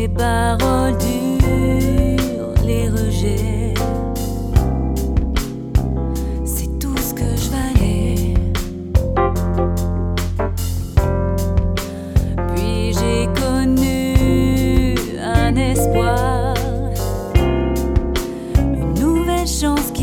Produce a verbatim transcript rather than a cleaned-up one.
les paroles dures, les rejets, c'est tout ce que je valais. Puis j'ai connu un espoir, une nouvelle chance qui